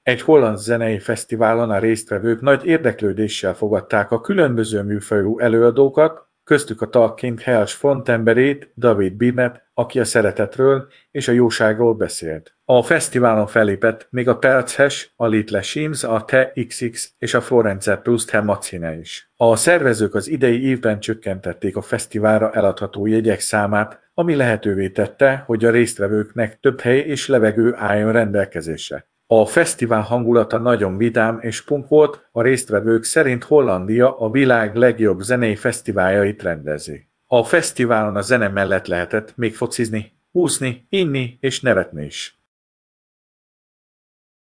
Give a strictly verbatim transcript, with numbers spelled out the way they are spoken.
Egy holland zenei fesztiválon a résztvevők nagy érdeklődéssel fogadták a különböző műfajú előadókat, köztük a Talking Heads frontemberét, David Byrne-t, aki a szeretetről és a jóságról beszélt. A fesztiválon fellépett még a Pelces, a Little Sims, a T X X és a Florence Plus Termacine is. A szervezők az idei évben csökkentették a fesztiválra eladható jegyek számát, ami lehetővé tette, hogy a résztvevőknek több hely és levegő álljon rendelkezésre. A fesztivál hangulata nagyon vidám és punk volt, a résztvevők szerint Hollandia a világ legjobb zenei fesztiváljait rendezi. A fesztiválon a zene mellett lehetett még focizni, úszni, inni és nevetni is.